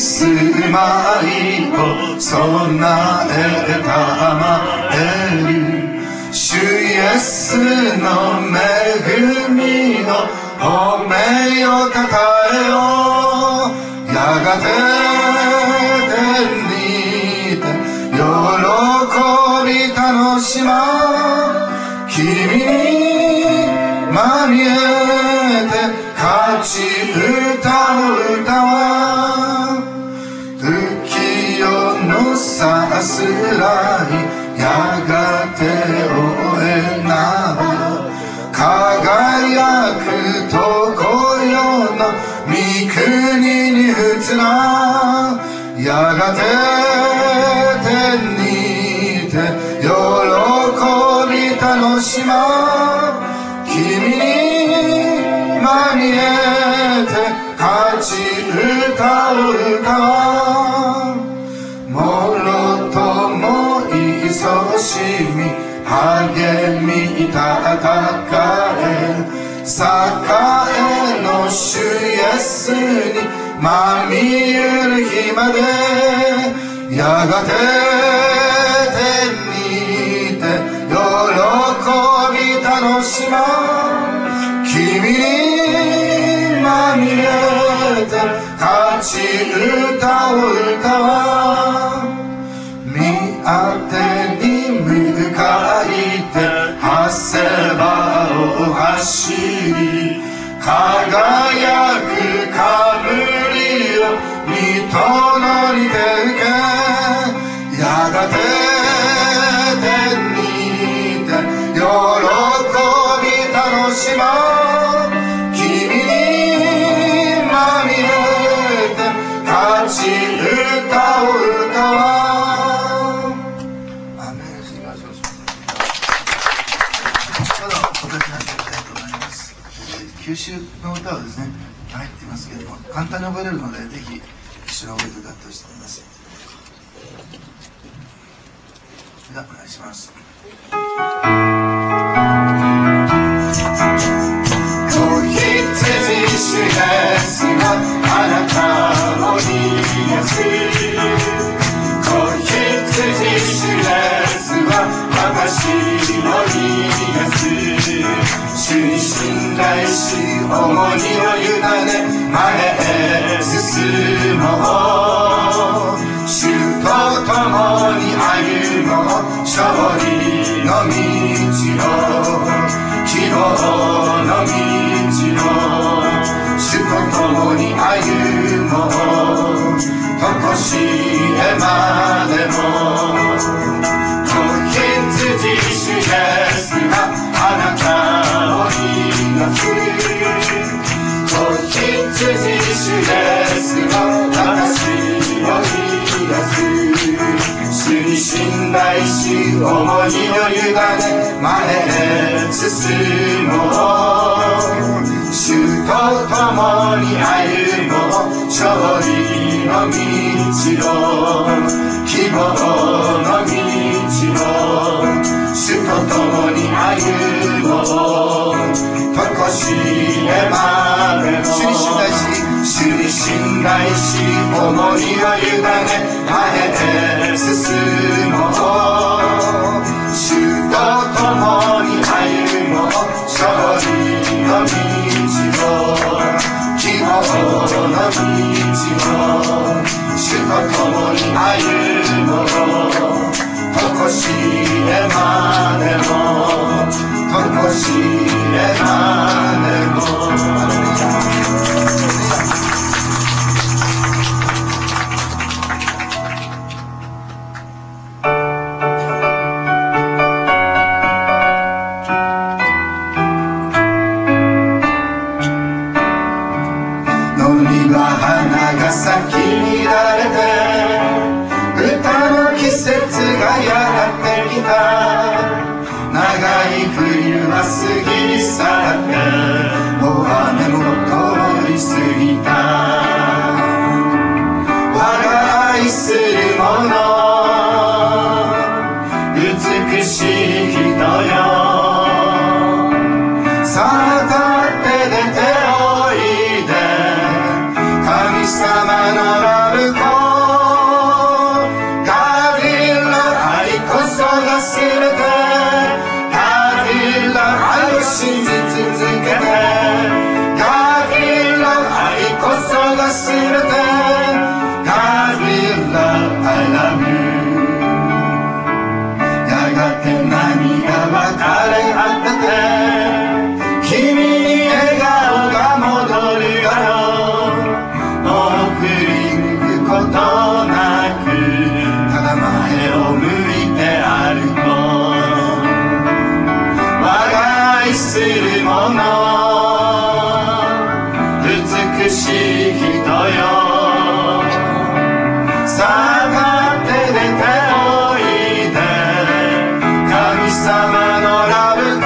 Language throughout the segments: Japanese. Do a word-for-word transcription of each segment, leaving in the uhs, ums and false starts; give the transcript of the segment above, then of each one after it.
住まいを備えたまえる。主イエスの恵みを褒めよたたえよ。やがて天にて喜び楽しま君にまみえて勝ち歌を歌わ。時世のさすらいやがて終えなば輝くとこよの御国に移な。やがて天にて喜び楽しま君にまみえて勝ち歌を歌わ。もろともいそしみ励み戦え栄えの主イエスにまみゆる日まで。やがて天にて喜び楽しま君にまみえて勝ち歌を歌わ。見当てに向かいて長谷場を走り輝く冠を御殿にて受け。やがて天にて喜び楽しま君にまみえて勝ち歌を歌わ。アメン。すみません。ただお立ちになっていきたいと思います。九州の歌はですね入っていますけれども簡単に覚えれるのでぜひ一緒に覚えて歌ってほしいと思います。ではお願いします。子羊主イエスがあなたを癒す。子羊主イエスは私を癒す。主に信頼し重荷を委ね前へ進もう。主と共に歩もう勝利の道を希望の道を。主と共に歩もう常しえまでも。子羊主イエスがあなたを癒す。子羊主イエスが私を癒す。主に信頼し重荷を委ね前へ進もう。主と共に歩もう勝利の道を希望の道を。主と共に歩もう常しえまでも。主に信頼し主に信頼し重荷を委ね前へ進もう。主と共に歩もう勝利の道を希望の道を。主と共に歩もう常しえまでも常しえまでも。花が咲き乱れて歌の季節がやってきた。長い冬は過ぎ去って大雨も通り過ぎた。我が愛する者美しい人よ。さあ立って出ておいで神様のラブ忘れて限ら愛を信じ続けて限ら愛こそが全て限ら I love you やがて涙は枯れ果てて君に笑顔が戻るよもう振り向くことなくただ前を向いて歩こう我が愛するもの美しい人よさあ手で手をいで神様のラブと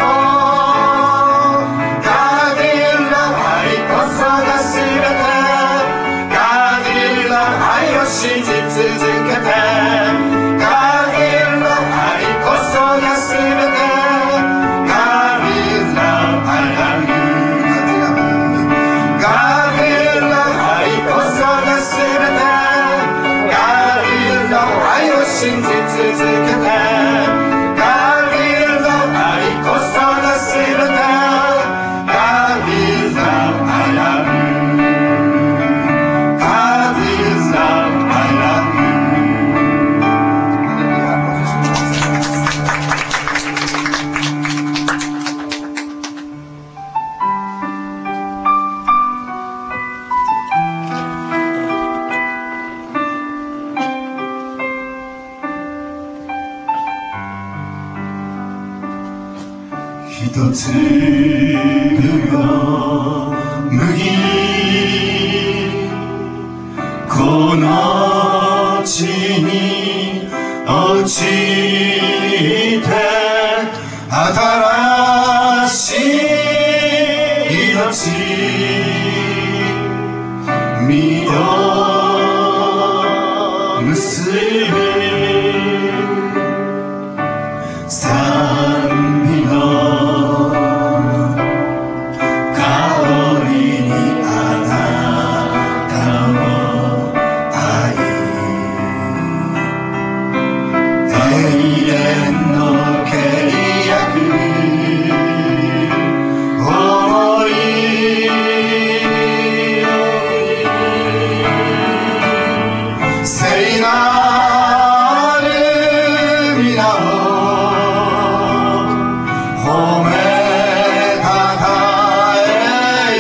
限ら愛こそが全て限ら愛を信じ続けて限ら愛こそが全て限ら I love you 限ら愛こそが全て愛を信じ続けて限ら愛こそが全て限ら I love you 限ら I love you 一粒の麦この地に落ちて新しい命実を結ぶ賛美の香りにあなたの愛永遠の契約思い聖なる皆を褒めたたえよ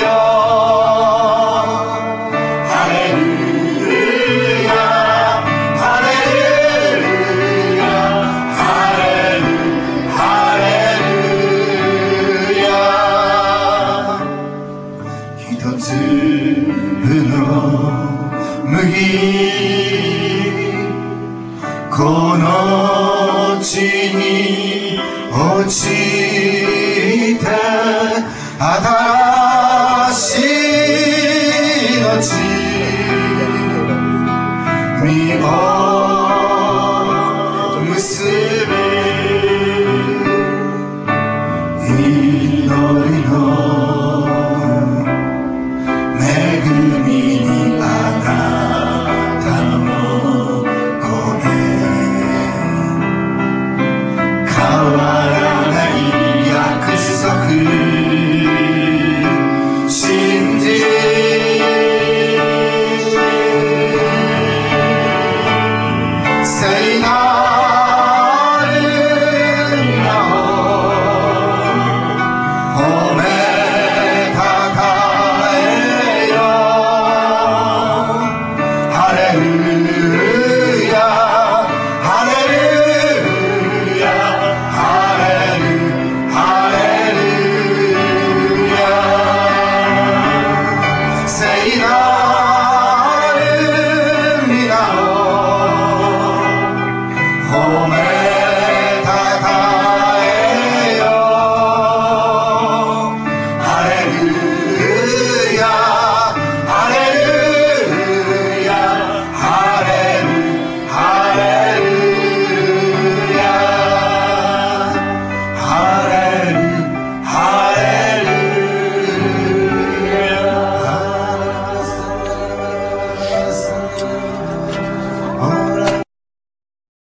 ハレルヤハレルヤハレルハレルヤ一粒の麦この地に落ちて新しい命実を結ぶ祈りの恵みにあなたの声変わ